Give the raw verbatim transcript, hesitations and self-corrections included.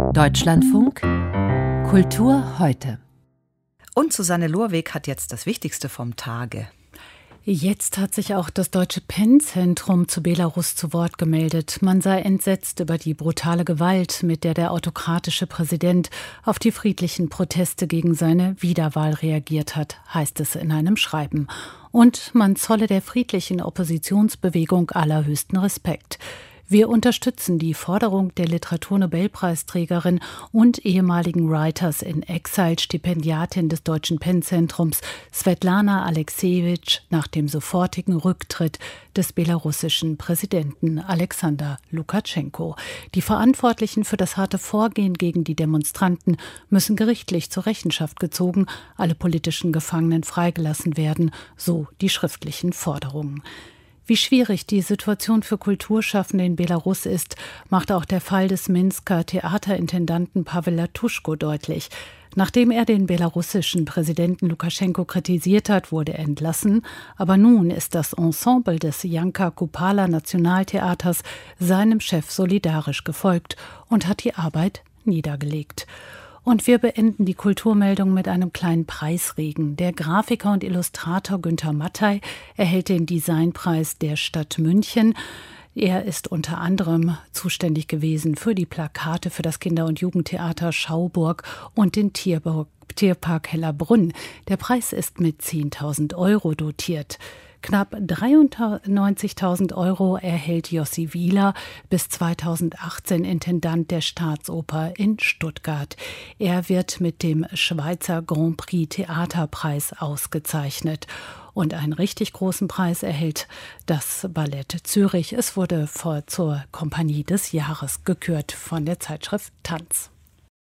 Deutschlandfunk Kultur heute. Und Susanne Lorweg hat jetzt das Wichtigste vom Tage. Jetzt hat sich auch das Deutsche Penn-Zentrum zu Belarus zu Wort gemeldet. Man sei entsetzt über die brutale Gewalt, mit der der autokratische Präsident auf die friedlichen Proteste gegen seine Wiederwahl reagiert hat, heißt es in einem Schreiben. Und man zolle der friedlichen Oppositionsbewegung allerhöchsten Respekt. Wir unterstützen die Forderung der Literaturnobelpreisträgerin und ehemaligen Writers in Exile Stipendiatin des Deutschen Penn-Zentrums Svetlana Aleksejewitsch nach dem sofortigen Rücktritt des belarussischen Präsidenten Alexander Lukaschenko. Die Verantwortlichen für das harte Vorgehen gegen die Demonstranten müssen gerichtlich zur Rechenschaft gezogen, alle politischen Gefangenen freigelassen werden, so die schriftlichen Forderungen. Wie schwierig die Situation für Kulturschaffende in Belarus ist, macht auch der Fall des Minsker Theaterintendanten Pawel Latuschko deutlich. Nachdem er den belarussischen Präsidenten Lukaschenko kritisiert hat, wurde er entlassen. Aber nun ist das Ensemble des Janka Kupala Nationaltheaters seinem Chef solidarisch gefolgt und hat die Arbeit niedergelegt. Und wir beenden die Kulturmeldung mit einem kleinen Preisregen. Der Grafiker und Illustrator Günther Mattei erhält den Designpreis der Stadt München. Er ist unter anderem zuständig gewesen für die Plakate für das Kinder- und Jugendtheater Schauburg und den Tierburg, Tierpark Hellerbrunn. Der Preis ist mit zehntausend Euro dotiert. Knapp dreiundneunzigtausend Euro erhält Jossi Wieler, bis zweitausendachtzehn Intendant der Staatsoper in Stuttgart. Er wird mit dem Schweizer Grand Prix Theaterpreis ausgezeichnet. Und einen richtig großen Preis erhält das Ballett Zürich. Es wurde vor zur Kompanie des Jahres gekürt von der Zeitschrift Tanz.